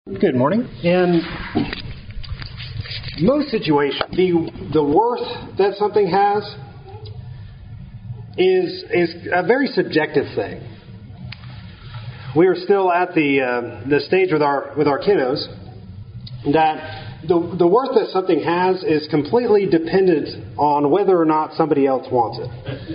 Good morning. In most situations, the worth that something has is a very subjective thing. We are still at the stage with our kiddos that the worth that something has is completely dependent on whether or not somebody else wants it.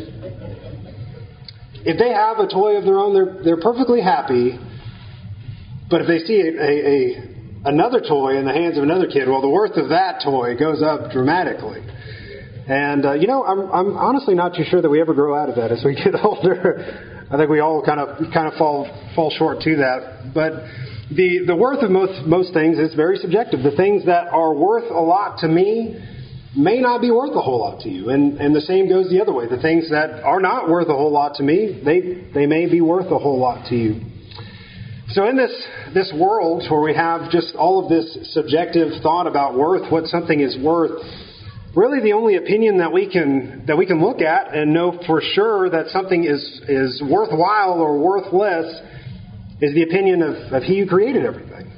If they have a toy of their own, they're perfectly happy. But if they see another toy in the hands of another kid, well, the worth of that toy goes up dramatically. And I'm honestly not too sure that we ever grow out of that as we get older. I think we all kind of fall short to that. But the worth of most things is very subjective. The things that are worth a lot to me may not be worth a whole lot to you. And the same goes the other way. The things that are not worth a whole lot to me, they may be worth a whole lot to you. So in this world where we have just all of this subjective thought about worth, what something is worth, really the only opinion that we can look at and know for sure that something is worthwhile or worthless is the opinion of He who created everything.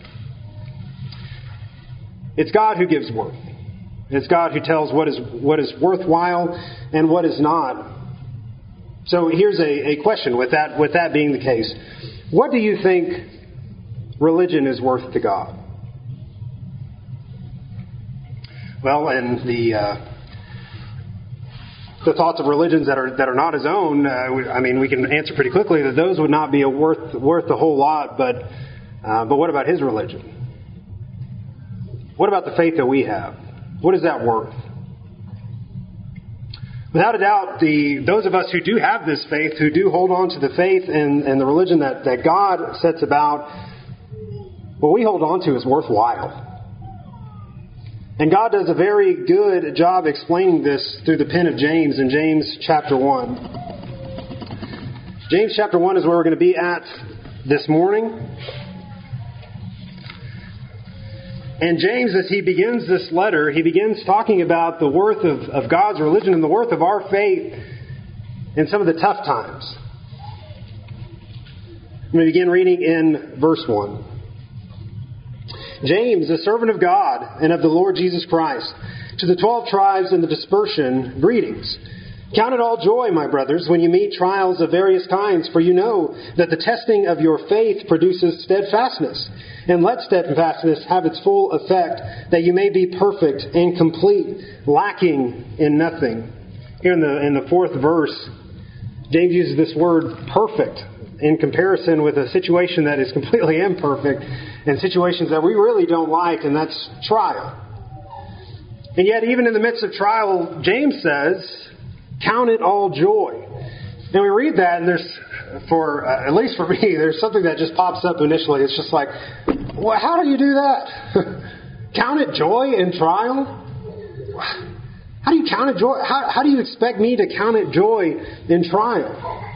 It's God who gives worth. It's God who tells what is worthwhile and what is not. So here's a question with that being the case. What do you think religion is worth to God? Well, and the thoughts of religions that are not His own, we can answer pretty quickly that those would not be worth a whole lot. But what about His religion? What about the faith that we have? What is that worth? Without a doubt, those of us who do have this faith, who do hold on to the faith and the religion that God sets about, what we hold on to is worthwhile. And God does a very good job explaining this through the pen of James in James chapter 1. James chapter 1 is where we're going to be at this morning. And James, as he begins this letter, he begins talking about the worth of God's religion and the worth of our faith in some of the tough times. I'm going to begin reading in verse 1. James, a servant of God and of the Lord Jesus Christ, to the 12 tribes in the dispersion, greetings. Count it all joy, my brothers, when you meet trials of various kinds, for you know that the testing of your faith produces steadfastness. And let steadfastness have its full effect, that you may be perfect and complete, lacking in nothing. Here in the fourth verse, James uses this word perfect in comparison with a situation that is completely imperfect and situations that we really don't like, and that's trial. And yet, even in the midst of trial, James says, count it all joy. And we read that, and there's, at least for me, there's something that just pops up initially. It's just like, well, how do you do that? Count it joy in trial? How do you count it joy? How do you expect me to count it joy in trial?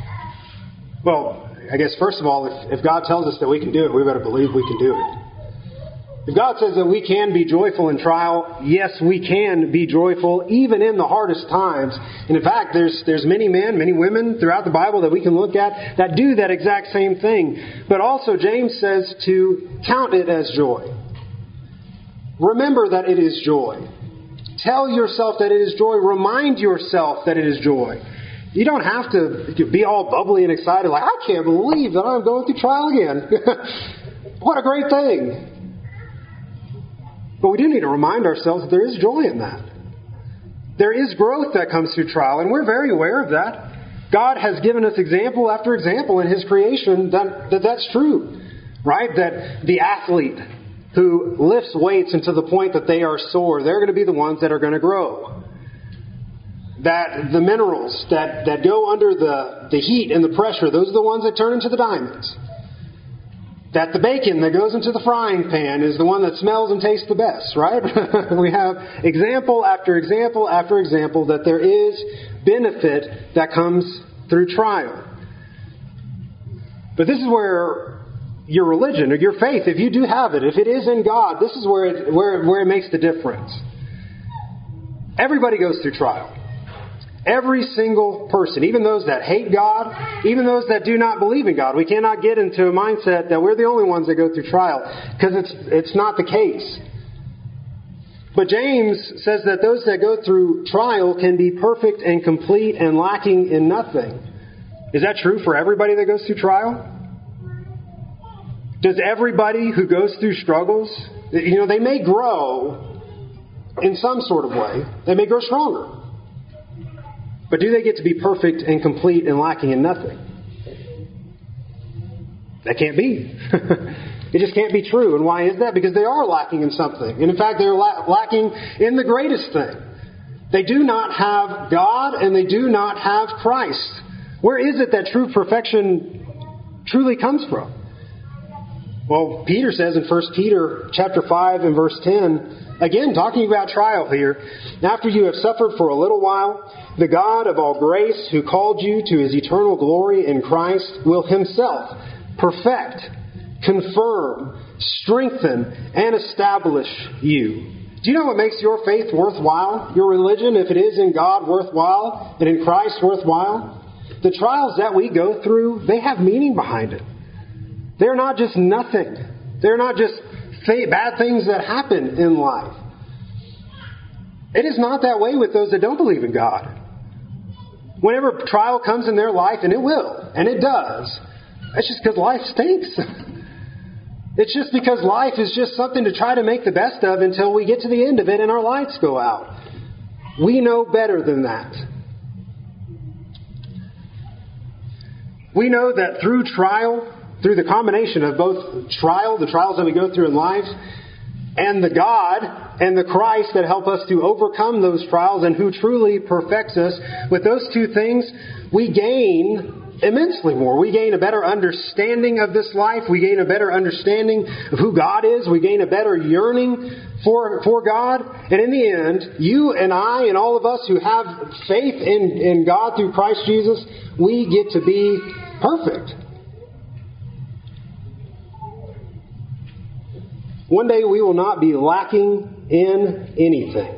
Well, I guess first of all, if God tells us that we can do it, we better believe we can do it. If God says that we can be joyful in trial, yes, we can be joyful even in the hardest times. And in fact, there's many men, many women throughout the Bible that we can look at that do that exact same thing. But also James says to count it as joy. Remember that it is joy. Tell yourself that it is joy. Remind yourself that it is joy. You don't have to be all bubbly and excited like, I can't believe that I'm going through trial again. What a great thing. But we do need to remind ourselves that there is joy in that. There is growth that comes through trial, and we're very aware of that. God has given us example after example in His creation that's true. Right? That the athlete who lifts weights until the point that they are sore, they're going to be the ones that are going to grow. That the minerals that go under the heat and the pressure, those are the ones that turn into the diamonds. That the bacon that goes into the frying pan is the one that smells and tastes the best, right? We have example after example after example that there is benefit that comes through trial. But this is where your religion or your faith, if you do have it, if it is in God, this is where it makes the difference. Everybody goes through trial. Every single person, even those that hate God, even those that do not believe in God. We cannot get into a mindset that we're the only ones that go through trial, because it's not the case. But James says that those that go through trial can be perfect and complete and lacking in nothing. Is that true for everybody that goes through trial? Does everybody who goes through struggles, they may grow in some sort of way. They may grow stronger. But do they get to be perfect and complete and lacking in nothing? That can't be. It just can't be true. And why is that? Because they are lacking in something. And in fact, they're lacking in the greatest thing. They do not have God and they do not have Christ. Where is it that true perfection truly comes from? Well, Peter says in 1 Peter chapter 5 and verse 10, again, talking about trial here, after you have suffered for a little while, the God of all grace, who called you to His eternal glory in Christ, will Himself perfect, confirm, strengthen, and establish you. Do you know what makes your faith worthwhile? Your religion, if it is in God, worthwhile, and in Christ, worthwhile? The trials that we go through, they have meaning behind it. They're not just nothing. They're not just bad things that happen in life. It is not that way with those that don't believe in God. Whenever trial comes in their life, and it will, and it does, it's just because life stinks. It's just because life is just something to try to make the best of until we get to the end of it and our lights go out. We know better than that. We know that through trial, through the combination of both trial, the trials that we go through in life, and the God and the Christ that help us to overcome those trials and who truly perfects us, with those two things, we gain immensely more. We gain a better understanding of this life. We gain a better understanding of who God is. We gain a better yearning for God. And in the end, you and I and all of us who have faith in God through Christ Jesus, we get to be perfect. One day we will not be lacking in anything.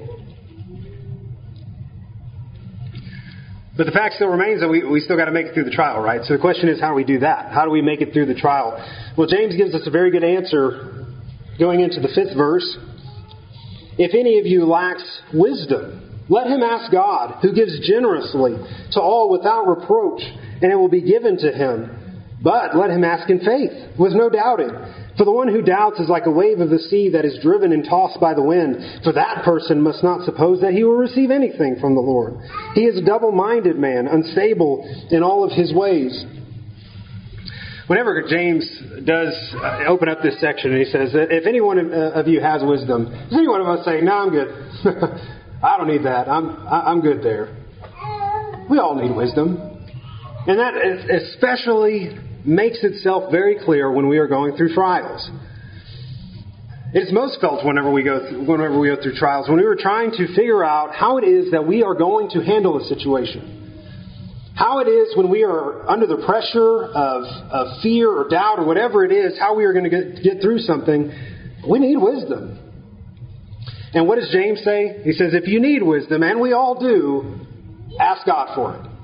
But the fact still remains that we still got to make it through the trial, right? So the question is, how do we do that? How do we make it through the trial? Well, James gives us a very good answer going into the 5th verse. If any of you lacks wisdom, let him ask God, who gives generously to all without reproach, and it will be given to him. But let him ask in faith, with no doubting. For the one who doubts is like a wave of the sea that is driven and tossed by the wind. For that person must not suppose that he will receive anything from the Lord. He is a double-minded man, unstable in all of his ways. Whenever James does open up this section and he says, if any one of you has wisdom, does any one of us say, no, I'm good. I don't need that. I'm good there. We all need wisdom. And that especially makes itself very clear when we are going through trials. It's most felt whenever we go through trials, when we were trying to figure out how it is that we are going to handle a situation. How it is when we are under the pressure of fear or doubt or whatever it is, how we are going to get through something. We need wisdom. And what does James say? He says, if you need wisdom, and we all do, ask God for it.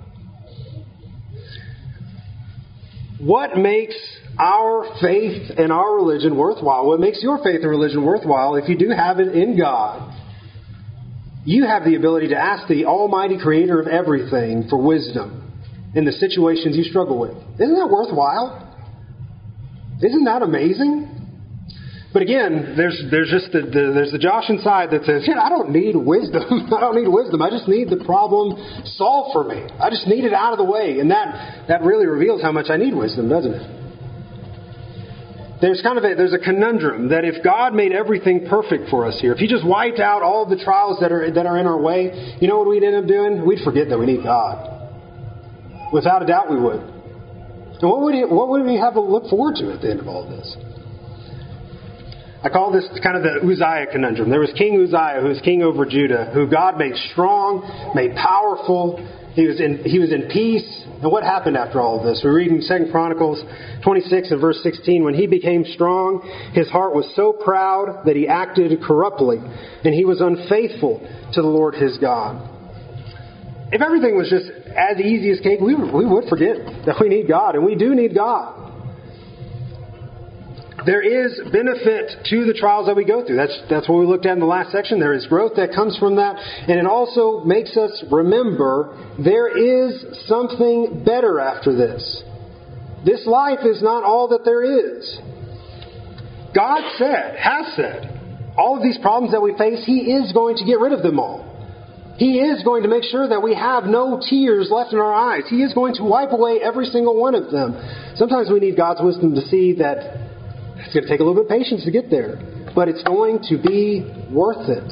What makes our faith and our religion worthwhile? What makes your faith and religion worthwhile, if you do have it in God, you have the ability to ask the Almighty Creator of everything for wisdom in the situations you struggle with. Isn't that worthwhile? Isn't that amazing? But again, there's the Josh inside that says, I don't need wisdom. I don't need wisdom. I just need the problem solved for me. I just need it out of the way. And that really reveals how much I need wisdom, doesn't it? There's a conundrum that if God made everything perfect for us here, if He just wiped out all the trials that are in our way, you know what we'd end up doing? We'd forget that we need God. Without a doubt we would. And what would we have to look forward to at the end of all this? I call this kind of the Uzziah conundrum. There was King Uzziah, who was king over Judah, who God made strong, made powerful. He was in peace. And what happened after all of this? We read in 2 Chronicles 26 and verse 16, when he became strong, his heart was so proud that he acted corruptly, and he was unfaithful to the Lord his God. If everything was just as easy as cake, we would forget that we need God, and we do need God. There is benefit to the trials that we go through. That's what we looked at in the last section. There is growth that comes from that. And it also makes us remember there is something better after this. This life is not all that there is. God has said, all of these problems that we face, He is going to get rid of them all. He is going to make sure that we have no tears left in our eyes. He is going to wipe away every single one of them. Sometimes we need God's wisdom to see that it's going to take a little bit of patience to get there, but it's going to be worth it.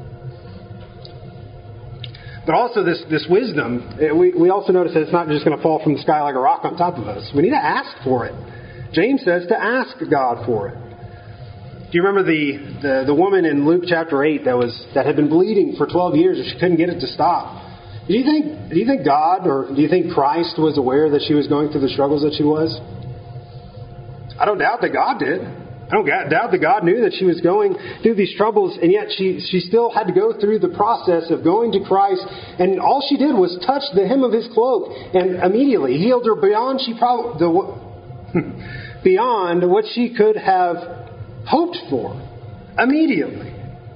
But also this wisdom, we also notice that it's not just going to fall from the sky like a rock on top of us. We need to ask for it. James says to ask God for it. Do you remember the woman in Luke chapter 8 that had been bleeding for 12 years and she couldn't get it to stop? Do you think God, or do you think Christ was aware that she was going through the struggles that she was? I don't doubt that God did. I don't doubt that God knew that she was going through these troubles, and yet she still had to go through the process of going to Christ, and all she did was touch the hem of His cloak, and immediately healed her beyond beyond what she could have hoped for. Immediately.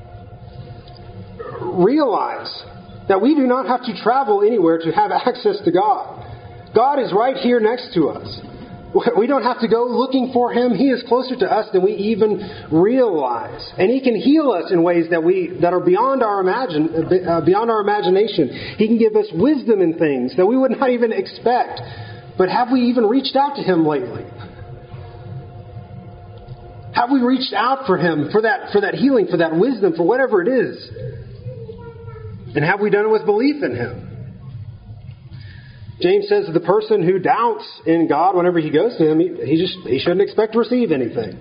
Realize that we do not have to travel anywhere to have access to God. God is right here next to us. We don't have to go looking for Him. He is closer to us than we even realize. And He can heal us in ways that are beyond our imagination. He can give us wisdom in things that we would not even expect. But have we even reached out to Him lately? Have we reached out for Him, for that healing, for that wisdom, for whatever it is? And have we done it with belief in Him? James says that the person who doubts in God whenever he goes to Him, he shouldn't expect to receive anything.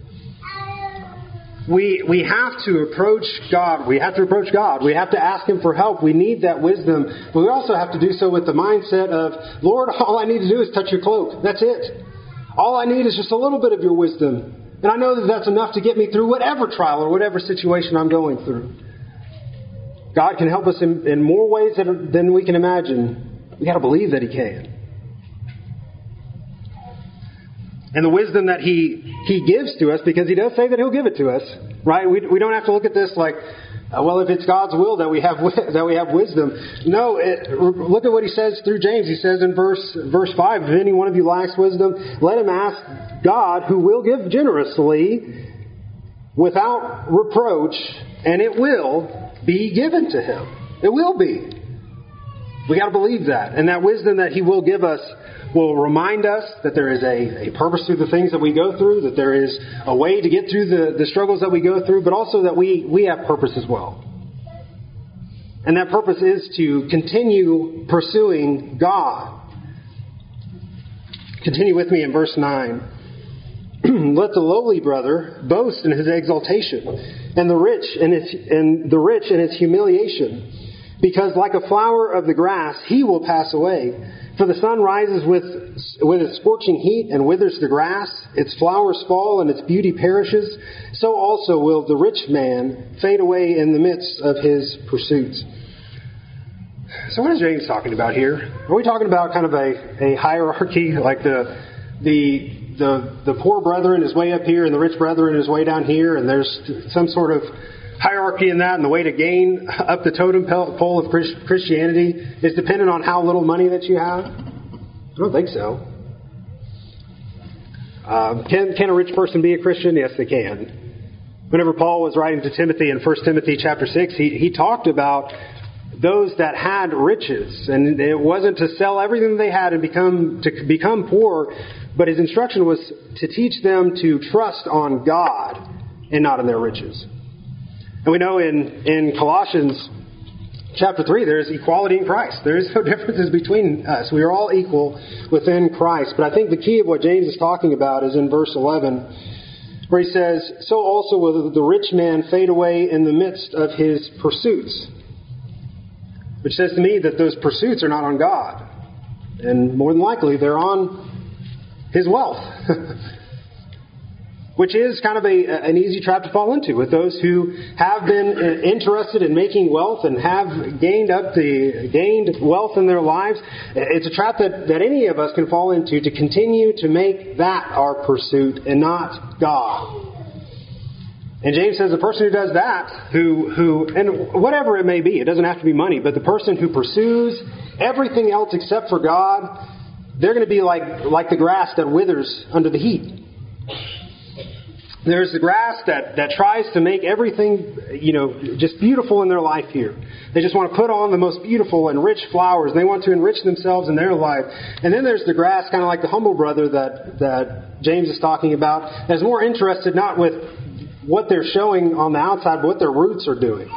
We have to approach God. We have to approach God. We have to ask Him for help. We need that wisdom. But we also have to do so with the mindset of, Lord, all I need to do is touch your cloak. That's it. All I need is just a little bit of your wisdom. And I know that that's enough to get me through whatever trial or whatever situation I'm going through. God can help us in more ways than we can imagine. We got to believe that He can. And the wisdom that He gives to us, because He does say that He'll give it to us, right? We don't have to look at this like, well, if it's God's will that we have wisdom. No, look at what He says through James. He says in verse 5, if any one of you lacks wisdom, let him ask God, who will give generously without reproach, and it will be given to him. It will be. We got to believe that. And that wisdom that He will give us will remind us that there is a purpose through the things that we go through, that there is a way to get through the struggles that we go through, but also that we have purpose as well. And that purpose is to continue pursuing God. Continue with me in verse 9. Let the lowly brother boast in his exaltation, and the rich in his humiliation. Because like a flower of the grass, he will pass away. For the sun rises with its scorching heat and withers the grass. Its flowers fall and its beauty perishes. So also will the rich man fade away in the midst of his pursuits. So what is James talking about here? Are we talking about kind of a hierarchy, like the poor brethren is way up here and the rich brethren is way down here, and there's some sort of hierarchy in that, and the way to gain up the totem pole of Christianity is dependent on how little money that you have? I don't think so. Can a rich person be a Christian? Yes, they can. Whenever Paul was writing to Timothy in 1 Timothy chapter 6, he talked about those that had riches, and it wasn't to sell everything they had and become poor, but his instruction was to teach them to trust on God and not in their riches. And we know in Colossians chapter 3, there is equality in Christ. There is no differences between us. We are all equal within Christ. But I think the key of what James is talking about is in verse 11, where he says, so also will the rich man fade away in the midst of his pursuits. Which says to me that those pursuits are not on God. And more than likely, they're on his wealth. which is kind of an easy trap to fall into with those who have been interested in making wealth and have gained wealth in their lives. It's a trap that any of us can fall into, to continue to make that our pursuit and not God. And James says the person who does that, who and whatever it may be, it doesn't have to be money, but the person who pursues everything else except for God, they're going to be like the grass that withers under the heat. There's the grass that tries to make everything, just beautiful in their life here. They just want to put on the most beautiful and rich flowers. And they want to enrich themselves in their life. And then there's the grass, kind of like the humble brother that James is talking about, that's more interested not with what they're showing on the outside, but what their roots are doing.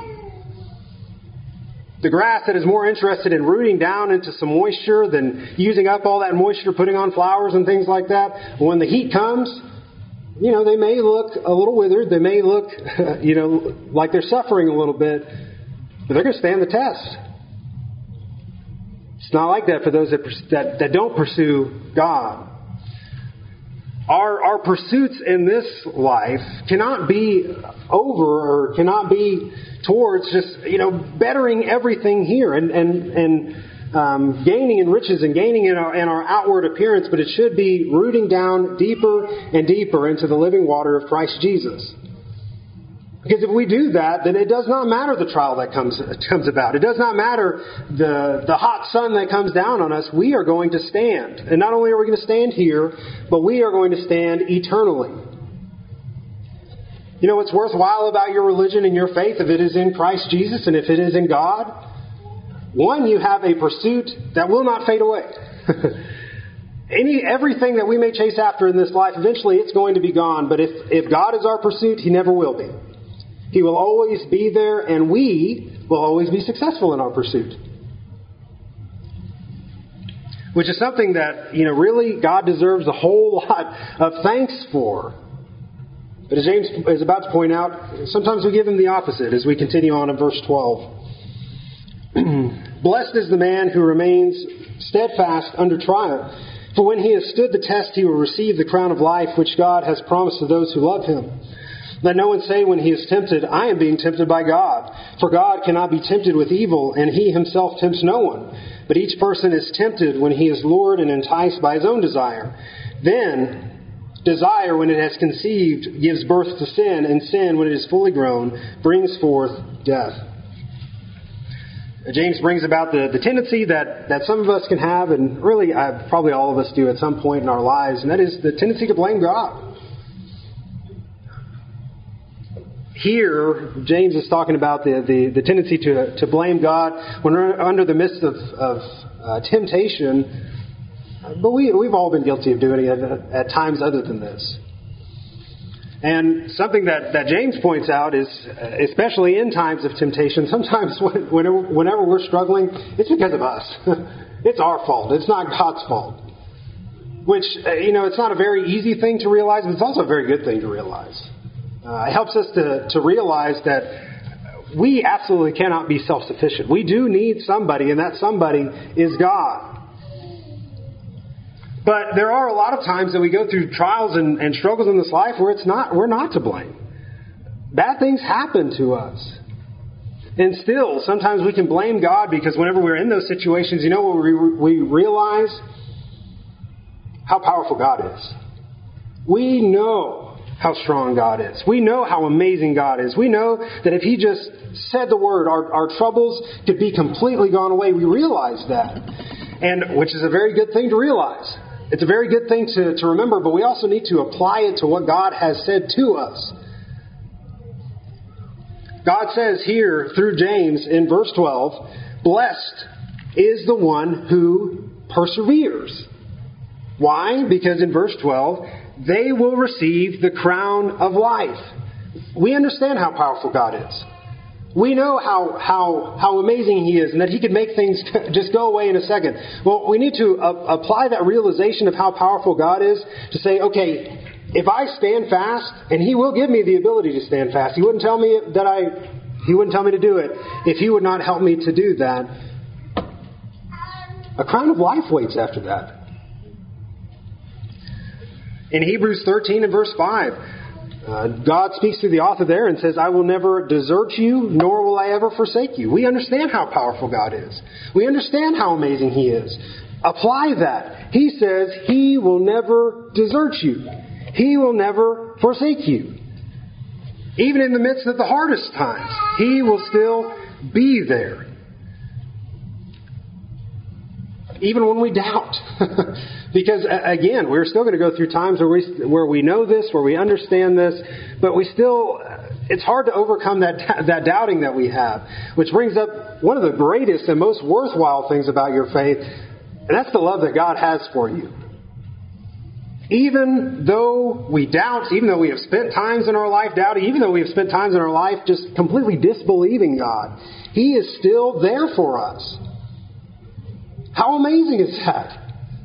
The grass that is more interested in rooting down into some moisture than using up all that moisture, putting on flowers and things like that. When the heat comes, they may look a little withered. They may look, like they're suffering a little bit, but they're going to stand the test. It's not like that for those that don't pursue God. Our pursuits in this life cannot be over, or cannot be towards just, bettering everything here and gaining in riches and gaining in our outward appearance, but it should be rooting down deeper and deeper into the living water of Christ Jesus. Because if we do that, then it does not matter the trial that comes about. It does not matter the hot sun that comes down on us. We are going to stand. And not only are we going to stand here, but we are going to stand eternally. What's worthwhile about your religion and your faith, if it is in Christ Jesus and if it is in God? One, you have a pursuit that will not fade away. Everything that we may chase after in this life, eventually it's going to be gone. But if God is our pursuit, He never will be. He will always be there, and we will always be successful in our pursuit. Which is something that, really God deserves a whole lot of thanks for. But as James is about to point out, sometimes we give Him the opposite as we continue on in verse 12. Blessed is the man who remains steadfast under trial. For when he has stood the test, he will receive the crown of life which God has promised to those who love Him. Let no one say when he is tempted, I am being tempted by God. For God cannot be tempted with evil, and He Himself tempts no one. But each person is tempted when he is lured and enticed by his own desire. Then desire, when it has conceived, gives birth to sin, and sin, when it is fully grown, brings forth death. James brings about the tendency that some of us can have, and really probably all of us do at some point in our lives, and that is the tendency to blame God. Here, James is talking about the tendency to blame God when we're under the midst of temptation. But we've all been guilty of doing it at times other than this. And something that James points out is, especially in times of temptation, sometimes whenever we're struggling, it's because of us. It's our fault. It's not God's fault. Which, it's not a very easy thing to realize, but it's also a very good thing to realize. It helps us to realize that we absolutely cannot be self-sufficient. We do need somebody, and that somebody is God. But there are a lot of times that we go through trials and struggles in this life where we're not to blame. Bad things happen to us. And still, sometimes we can blame God because whenever we're in those situations, we realize how powerful God is. We know how strong God is. We know how amazing God is. We know that if He just said the word, our troubles could be completely gone away. We realize that. And which is a very good thing to realize. It's a very good thing to remember, but we also need to apply it to what God has said to us. God says here through James in verse 12, blessed is the one who perseveres. Why? Because in verse 12, they will receive the crown of life. We understand how powerful God is. We know how amazing He is and that He can make things just go away in a second. Well, we need to apply that realization of how powerful God is to say, okay, if I stand fast, and He will give me the ability to stand fast. He wouldn't tell me He wouldn't tell me to do it if He would not help me to do that. A crown of life waits after that. In Hebrews 13 and verse 5, God speaks through the author there and says, I will never desert you, nor will I ever forsake you. We understand how powerful God is. We understand how amazing He is. Apply that. He says He will never desert you. He will never forsake you. Even in the midst of the hardest times, He will still be there. Even when we doubt. Because, again, we're still going to go through times where we know this, where we understand this, but we still, it's hard to overcome that doubting that we have. Which brings up one of the greatest and most worthwhile things about your faith, and that's the love that God has for you. Even though we doubt, even though we have spent times in our life doubting, even though we have spent times in our life just completely disbelieving God, He is still there for us. How amazing is that?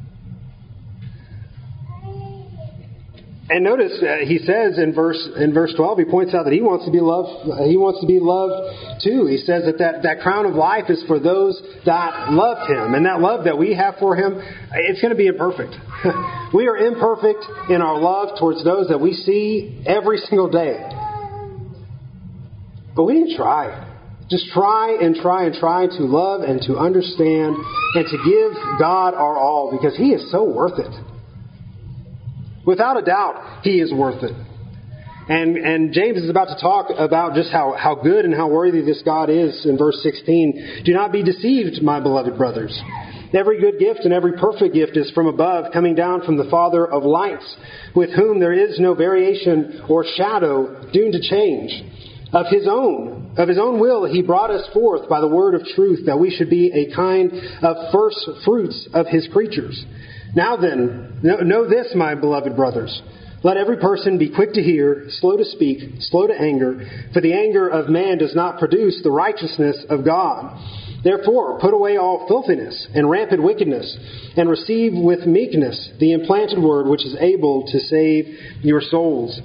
And notice he says in verse 12, he points out that he wants to be loved. He wants to be loved too. He says that crown of life is for those that love Him, and that love that we have for Him, it's going to be imperfect. We are imperfect in our love towards those that we see every single day. But we need to try. Just try and try and try to love and to understand and to give God our all, because He is so worth it. Without a doubt, He is worth it. And James is about to talk about just how good and how worthy this God is in verse 16. Do not be deceived, my beloved brothers. Every good gift and every perfect gift is from above, coming down from the Father of lights, with whom there is no variation or shadow due to change. Of His own will He brought us forth by the word of truth, that we should be a kind of first fruits of His creatures. Now then, know this, my beloved brothers. Let every person be quick to hear, slow to speak, slow to anger, for the anger of man does not produce the righteousness of God. Therefore, put away all filthiness and rampant wickedness, and receive with meekness the implanted word which is able to save your souls.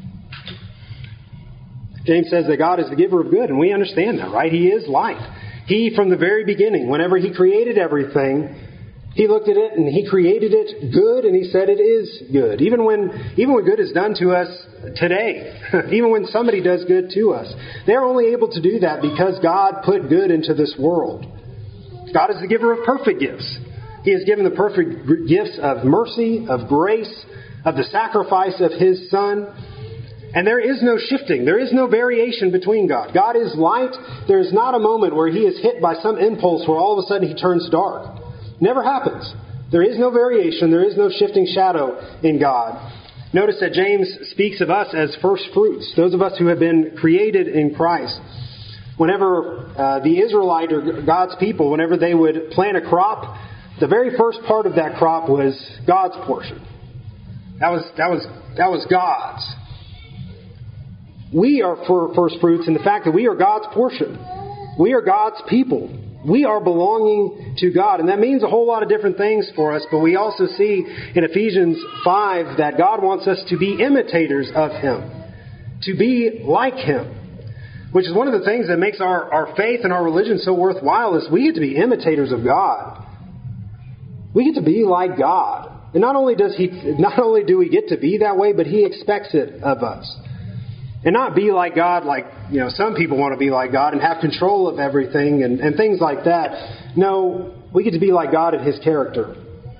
James says that God is the giver of good, and we understand that, right? He is light. He, from the very beginning, whenever He created everything, He looked at it and He created it good, and He said it is good. Even when good is done to us today, even when somebody does good to us, they're only able to do that because God put good into this world. God is the giver of perfect gifts. He has given the perfect gifts of mercy, of grace, of the sacrifice of His Son. And there is no shifting. There is no variation between God. God is light. There is not a moment where He is hit by some impulse where all of a sudden He turns dark. Never happens. There is no variation. There is no shifting shadow in God. Notice that James speaks of us as first fruits, those of us who have been created in Christ. Whenever the Israelite or God's people, whenever they would plant a crop, the very first part of that crop was God's portion. That was God's. We are for first fruits in the fact that we are God's portion. We are God's people. We are belonging to God. And that means a whole lot of different things for us. But we also see in Ephesians 5 that God wants us to be imitators of Him. To be like Him. Which is one of the things that makes our faith and our religion so worthwhile, is we get to be imitators of God. We get to be like God. And not only do we get to be that way, but He expects it of us. And not be like God like, some people want to be like God and have control of everything and things like that. No, we get to be like God in His character.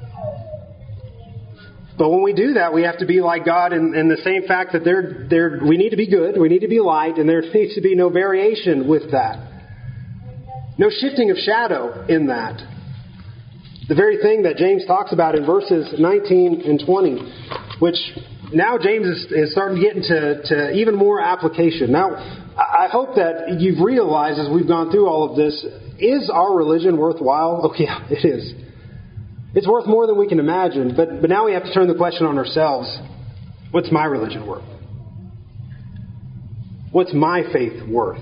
But when we do that, we have to be like God in the same fact that we need to be good, we need to be light, and there needs to be no variation with that. No shifting of shadow in that. The very thing that James talks about in verses 19 and 20, which now James is starting to get into even more application. Now, I hope that you've realized as we've gone through all of this, is our religion worthwhile? Oh yeah, it is. It's worth more than we can imagine. But now we have to turn the question on ourselves. What's my religion worth? What's my faith worth?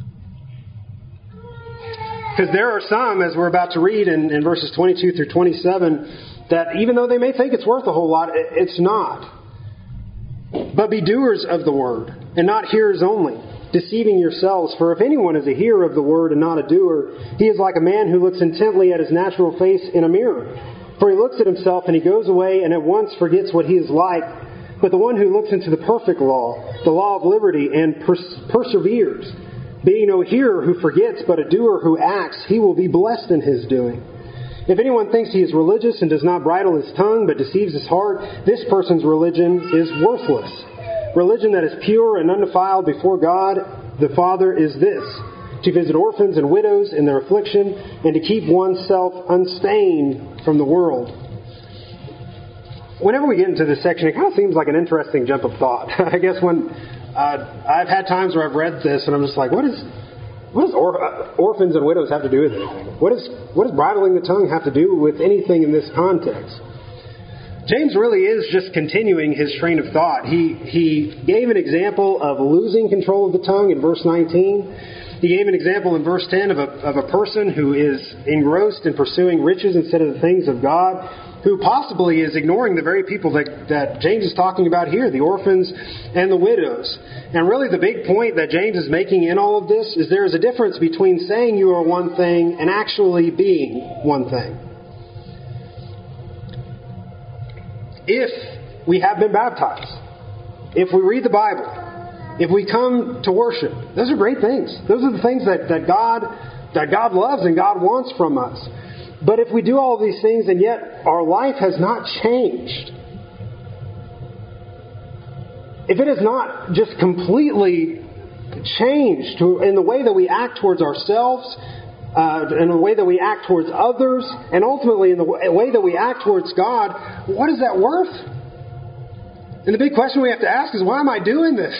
Because there are some, as we're about to read in verses 22 through 27, that even though they may think it's worth a whole lot, it's not. But be doers of the word, and not hearers only, deceiving yourselves. For if anyone is a hearer of the word and not a doer, he is like a man who looks intently at his natural face in a mirror. For he looks at himself and he goes away and at once forgets what he is like. But the one who looks into the perfect law, the law of liberty, and perseveres, being no hearer who forgets, but a doer who acts, he will be blessed in his doing. If anyone thinks he is religious and does not bridle his tongue, but deceives his heart, this person's religion is worthless. Religion that is pure and undefiled before God the Father is this: to visit orphans and widows in their affliction, and to keep oneself unstained from the world. Whenever we get into this section, it kind of seems like an interesting jump of thought. I guess when I've had times where I've read this and I'm just like, what does orphans and widows have to do with anything? What does bridling the tongue have to do with anything in this context? James really is just continuing his train of thought. He gave an example of losing control of the tongue in verse 19. He gave an example in verse 10 of a person who is engrossed in pursuing riches instead of the things of God, who possibly is ignoring the very people that James is talking about here, the orphans and the widows. And really the big point that James is making in all of this is there is a difference between saying you are one thing and actually being one thing. If we have been baptized, if we read the Bible, if we come to worship, those are great things. Those are the things that God loves and God wants from us. But if we do all of these things and yet our life has not changed, if it has not just completely changed in the way that we act towards ourselves, in the way that we act towards others, and ultimately in the way that we act towards God, what is that worth? And the big question we have to ask is, why am I doing this?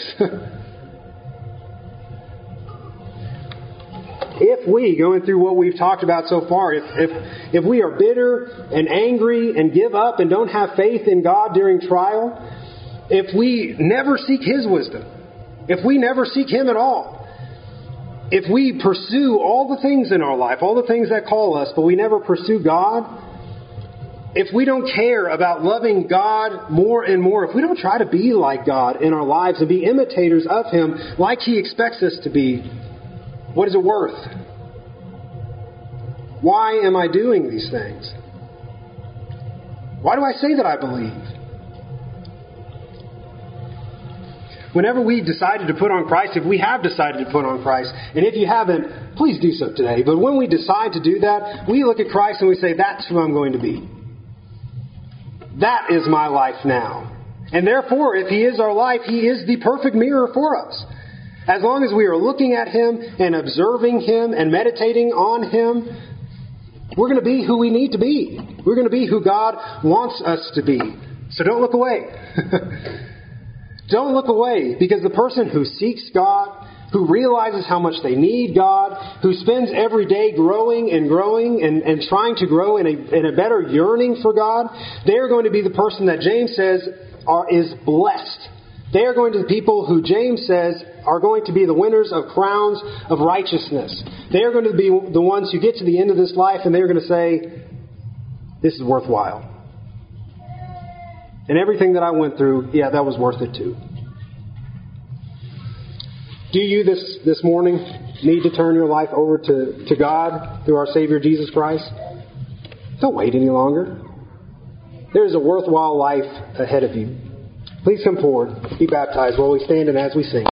If we, going through what we've talked about so far, if we are bitter and angry and give up and don't have faith in God during trial, if we never seek His wisdom, if we never seek Him at all, if we pursue all the things in our life, all the things that call us, but we never pursue God, if we don't care about loving God more and more, if we don't try to be like God in our lives and be imitators of Him like He expects us to be, what is it worth? Why am I doing these things? Why do I say that I believe? Whenever we decided to put on Christ, if we have decided to put on Christ, and if you haven't, please do so today. But when we decide to do that, we look at Christ and we say, that's who I'm going to be. That is my life now. And therefore, if He is our life, He is the perfect mirror for us. As long as we are looking at Him and observing Him and meditating on Him, we're going to be who we need to be. We're going to be who God wants us to be. So don't look away. Don't look away, because the person who seeks God, who realizes how much they need God, who spends every day growing and trying to grow in a better yearning for God, they're going to be the person that James says is blessed. They are going to be the people who James says are going to be the winners of crowns of righteousness. They are going to be the ones who get to the end of this life and they're going to say, this is worthwhile. And everything that I went through, yeah, that was worth it too. Do you this morning need to turn your life over to God through our Savior Jesus Christ? Don't wait any longer. There is a worthwhile life ahead of you. Please come forward, be baptized while we stand and as we sing.